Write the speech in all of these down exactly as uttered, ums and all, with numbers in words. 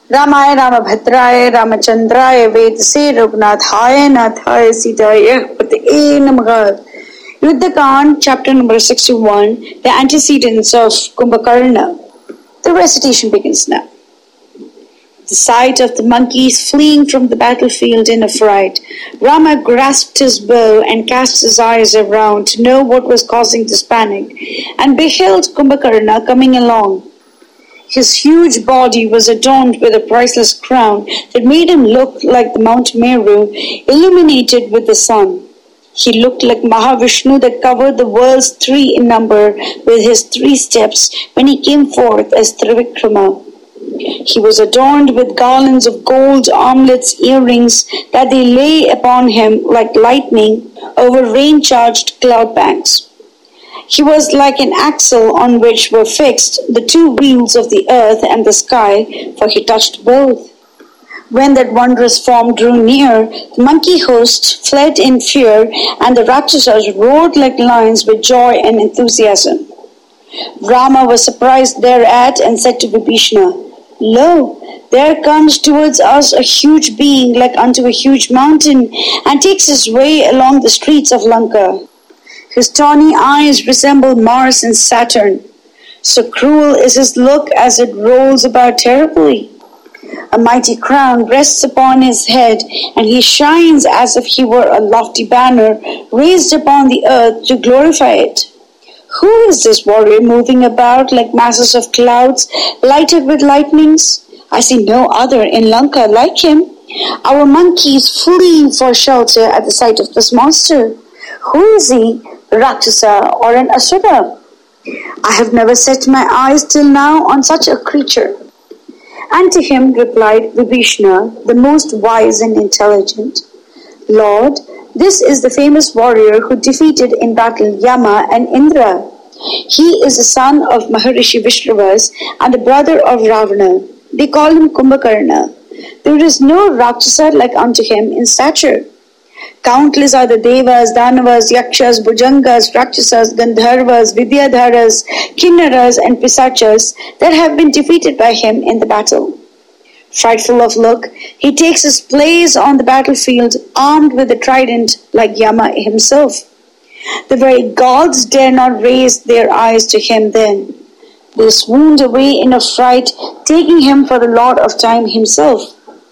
रामाय रामभद्राय रामचंद्राय वेदसे रघुनाथाय नाथाय सीताय पतये नमः. Yuddha-Kand, chapter number sixty-one, the antecedents of Kumbhakarna. The recitation begins now. The sight of the monkeys fleeing from the battlefield in affright, Rama grasped his bow and cast his eyes around to know what was causing this panic, and beheld Kumbhakarna coming along. His huge body was adorned with a priceless crown that made him look like the Mount Meru illuminated with the sun. He looked like Mahavishnu that covered the worlds three in number with his three steps when he came forth as Trivikrama. He was adorned with garlands of gold, armlets, earrings, that they lay upon him like lightning over rain-charged cloud banks. He was like an axle on which were fixed the two wheels of the earth and the sky, for he touched both. When that wondrous form drew near, the monkey host fled in fear, and the Rakshasas roared like lions with joy and enthusiasm. Rama was surprised thereat and said to Vibhishana, "Lo, there comes towards us a huge being like unto a huge mountain, and takes his way along the streets of Lanka. His tawny eyes resemble Mars and Saturn. So cruel is his look as it rolls about terribly. A mighty crown rests upon his head, and he shines as if he were a lofty banner raised upon the earth to glorify it. Who is this warrior moving about like masses of clouds lighted with lightnings? I see no other in Lanka like him. Our monkeys flee for shelter at the sight of this monster. Who is he, Rakshasa or an Asura? I have never set my eyes till now on such a creature." And to him replied Vibhishana, the most wise and intelligent, "Lord, this is the famous warrior who defeated in battle Yama and Indra. He is the son of Maharishi Vishravas and the brother of Ravana. They call him Kumbhakarna. There is no Rakshasa like unto him in stature. Countless are the Devas, Danavas, Yakshas, Bhujangas, Rakshasas, Gandharvas, Vidyadharas, Kinnaras and Pisachas that have been defeated by him in the battle. Frightful of look, he takes his place on the battlefield armed with a trident like Yama himself. The very gods dare not raise their eyes to him then. They swooned away in a fright, taking him for the Lord of Time himself.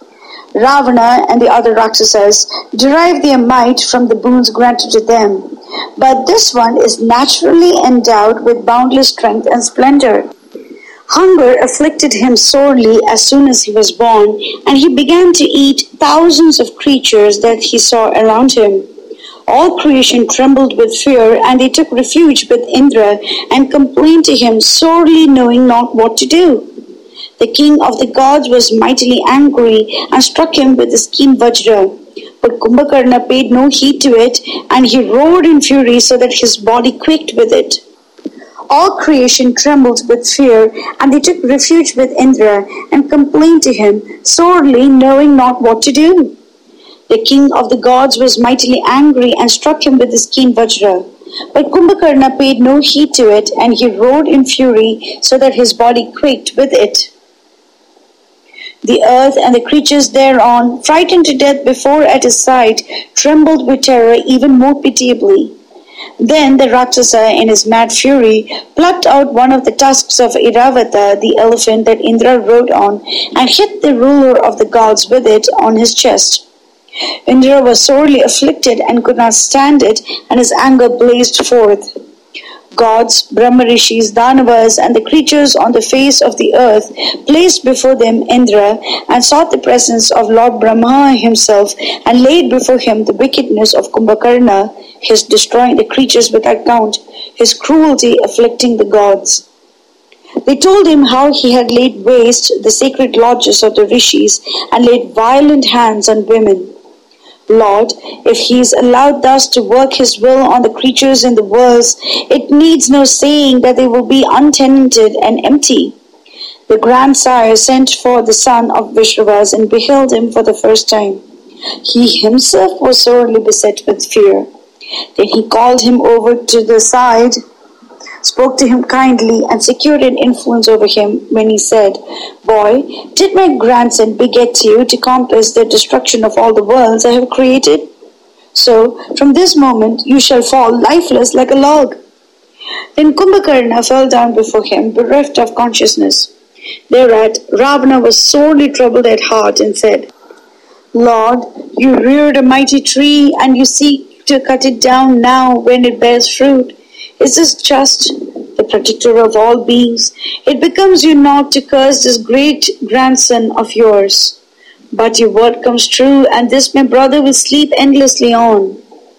Ravana and the other Rakshasas derive their might from the boons granted to them, but this one is naturally endowed with boundless strength and splendor. Hunger afflicted him sorely as soon as he was born, and he began to eat thousands of creatures that he saw around him. All creation trembled with fear, and they took refuge with Indra and complained to him sorely, knowing not what to do. The king of the gods was mightily angry and struck him with his keen vajra. But Kumbhakarna paid no heed to it, and he roared in fury so that his body quaked with it. All creation trembled with fear, and they took refuge with Indra and complained to him sorely, knowing not what to do. The king of the gods was mightily angry and struck him with his keen vajra. But Kumbhakarna paid no heed to it, and he roared in fury so that his body quaked with it. The earth and the creatures thereon, frightened to death before at his sight, trembled with terror even more pitiably. Then the Rakshasa, in his mad fury, plucked out one of the tusks of Iravata, the elephant that Indra rode on, and hit the ruler of the gods with it on his chest. Indra was sorely afflicted and could not stand it, and his anger blazed forth. Gods, Brahmarishis, Danavas, and the creatures on the face of the earth placed before them Indra and sought the presence of Lord Brahma himself and laid before him the wickedness of Kumbhakarna, his destroying the creatures without count, his cruelty afflicting the gods. They told him how he had laid waste the sacred lodges of the rishis and laid violent hands on women. Lord, if he is allowed thus to work his will on the creatures in the worlds, it needs no saying that they will be untenanted and empty. The grandsire sent for the son of Vishravas and beheld him for the first time. He himself was sorely beset with fear. Then he called him over to the side spoke to him kindly, and secured an influence over him when he said, "Boy, did my grandson beget you to accomplish the destruction of all the worlds I have created? So, from this moment, you shall fall lifeless like a log." Then Kumbhakarna fell down before him, bereft of consciousness. Thereat, Ravana was sorely troubled at heart and said, "Lord, you reared a mighty tree, and you seek to cut it down now when it bears fruit. Is this just? The protector of all beings, it becomes you not to curse this great grandson of yours. But your word comes true, and this my brother will sleep endlessly on.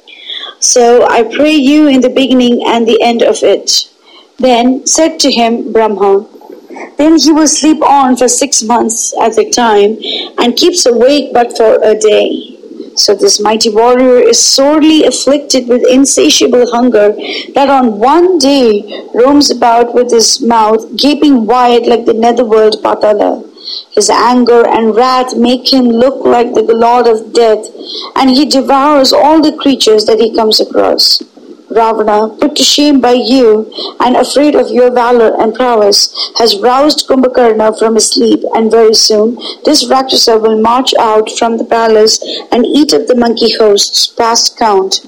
So I pray you in the beginning and the end of it." Then said to him Brahma, "Then he will sleep on for six months at a time, and keeps awake but for a day. So this mighty warrior is sorely afflicted with insatiable hunger, that on one day roams about with his mouth gaping wide like the netherworld Patala. His anger and wrath make him look like the lord of death, and he devours all the creatures that he comes across. Ravana, put to shame by you, and afraid of your valor and prowess, has roused Kumbhakarna from his sleep, and very soon this Rakshasa will march out from the palace and eat up the monkey hosts past count.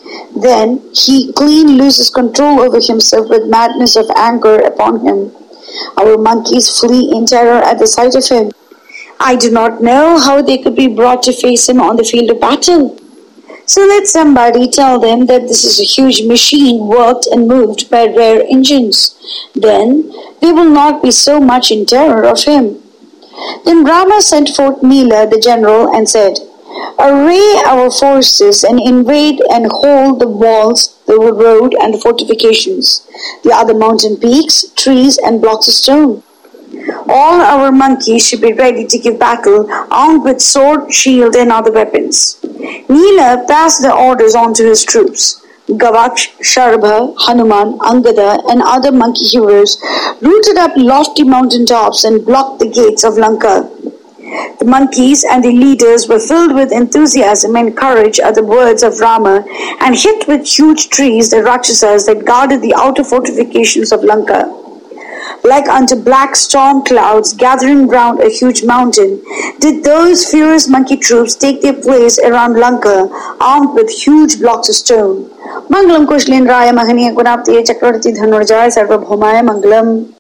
Then he clean loses control over himself with madness of anger upon him. Our monkeys flee in terror at the sight of him. I do not know how they could be brought to face him on the field of battle. So let somebody tell them that this is a huge machine worked and moved by rare engines. Then they will not be so much in terror of him." Then Rama sent forth Nila the general and said, "Array our forces and invade and hold the walls, the road and the fortifications, the other mountain peaks, trees and blocks of stone. All our monkeys should be ready to give battle, armed with sword, shield and other weapons." Nila passed the orders on to his troops. Gavaksh, Sharbha, Hanuman, Angada and other monkey heroes rooted up lofty mountain tops and blocked the gates of Lanka. The monkeys and the leaders were filled with enthusiasm and courage at the words of Rama, and hit with huge trees the Rakshasas that guarded the outer fortifications of Lanka. Like unto black storm clouds gathering round a huge mountain, did those fierce monkey troops take their place around Lanka, armed with huge blocks of stone. Mangalam Kushlendraya Mahaniya Gunaptiye Chakravarti Dhanurjaya Sarvabhaumaya Mangalam.